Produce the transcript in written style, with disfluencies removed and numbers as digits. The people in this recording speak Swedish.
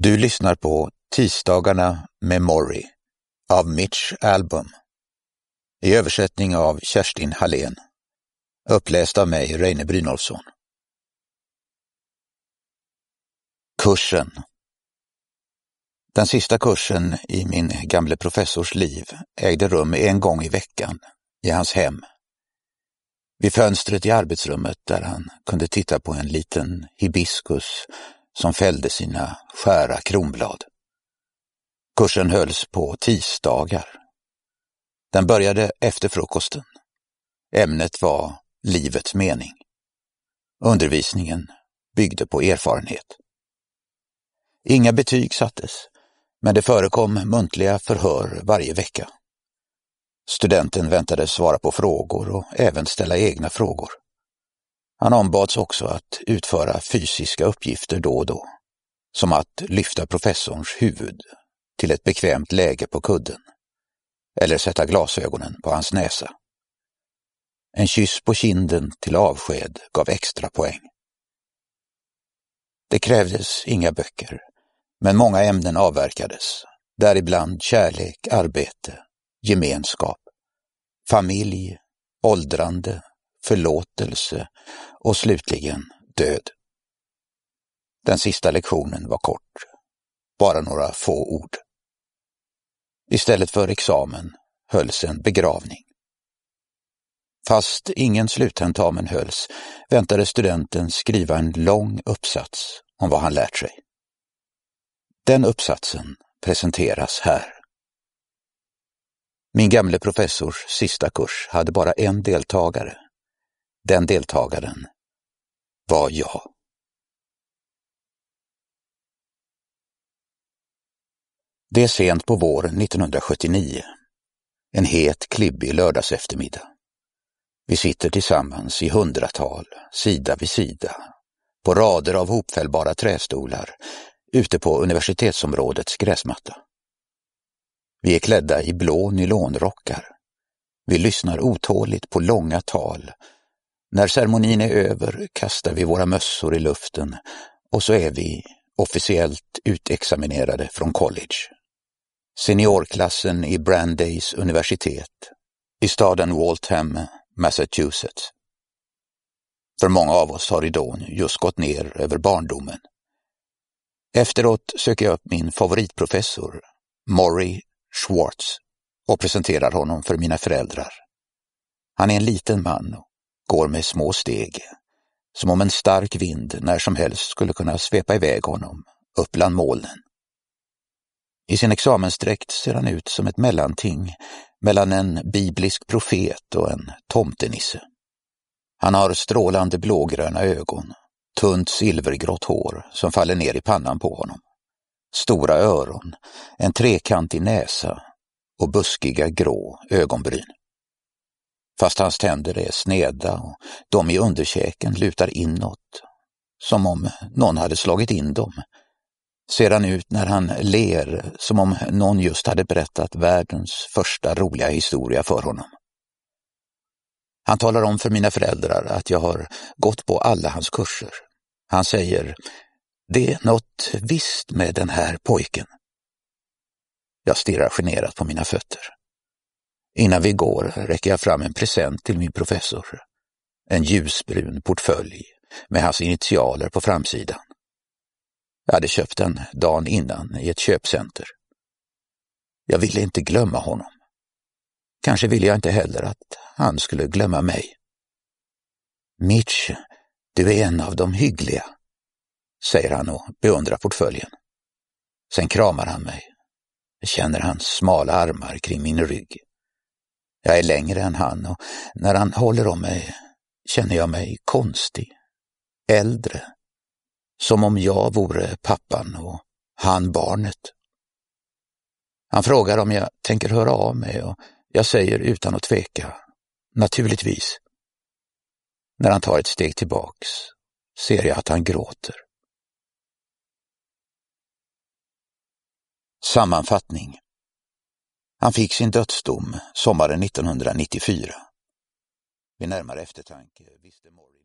Du lyssnar på Tisdagarna med Morrie av Mitch Albom. I översättning av Kerstin Hallén. Uppläst av mig, Reine Brynolfsson. Kursen. Den sista kursen i min gamle professors liv ägde rum en gång i veckan i hans hem. Vid fönstret i arbetsrummet där han kunde titta på en liten hibiskus som fällde sina skära kronblad. Kursen hölls på tisdagar. Den började efter frukosten. Ämnet var livets mening. Undervisningen byggde på erfarenhet. Inga betyg sattes, men det förekom muntliga förhör varje vecka. Studenten väntades svara på frågor och även ställa egna frågor. Han ombads också att utföra fysiska uppgifter då och då, som att lyfta professorns huvud till ett bekvämt läge på kudden eller sätta glasögonen på hans näsa. En kyss på kinden till avsked gav extra poäng. Det krävdes inga böcker, men många ämnen avverkades, däribland kärlek, arbete, gemenskap, familj, åldrande, förlåtelse och slutligen död. Den sista lektionen var kort, bara några få ord. Istället för examen hölls en begravning. Fast ingen sluttentamen hölls väntade studenten skriva en lång uppsats om vad han lärt sig. Den uppsatsen presenteras här. Min gamle professors sista kurs hade bara en deltagare. Den deltagaren var jag. Det är sent på våren 1979. En het, klibbig lördagseftermiddag. Vi sitter tillsammans i hundratal, sida vid sida, på rader av hopfällbara trästolar, ute på universitetsområdets gräsmatta. Vi är klädda i blå nylonrockar. Vi lyssnar otåligt på långa tal. När ceremonin är över kastar vi våra mössor i luften och så är vi officiellt utexaminerade från college. Seniorklassen i Brandeis universitet i staden Waltham, Massachusetts. För många av oss har ridån just gått ner över barndomen. Efteråt söker jag upp min favoritprofessor, Morrie Schwartz, och presenterar honom för mina föräldrar. Han är en liten man och går med små steg, som om en stark vind när som helst skulle kunna svepa iväg honom upp bland molnen. I sin examensdräkt ser han ut som ett mellanting mellan en biblisk profet och en tomtenisse. Han har strålande blågröna ögon, tunt silvergrått hår som faller ner i pannan på honom, stora öron, en trekantig näsa och buskiga grå ögonbryn. Fast hans tänder är sneda och de i underkäken lutar inåt, som om någon hade slagit in dem, ser han ut när han ler som om någon just hade berättat världens första roliga historia för honom. Han talar om för mina föräldrar att jag har gått på alla hans kurser. Han säger, det är något visst med den här pojken. Jag stirrar generat på mina fötter. Innan vi går räcker jag fram en present till min professor. En ljusbrun portfölj med hans initialer på framsidan. Jag hade köpt den dagen innan i ett köpcenter. Jag ville inte glömma honom. Kanske ville jag inte heller att han skulle glömma mig. Mitch, du är en av de hyggliga, säger han och beundrar portföljen. Sen kramar han mig. Jag känner hans smala armar kring min rygg. Jag är längre än han och när han håller om mig känner jag mig konstig, äldre. Som om jag vore pappan och han barnet. Han frågar om jag tänker höra av mig och jag säger utan att tveka, naturligtvis. När han tar ett steg tillbaks ser jag att han gråter. Sammanfattning. Han fick sin dödsdom sommaren 1994. Vid närmare eftertanke visste Morrie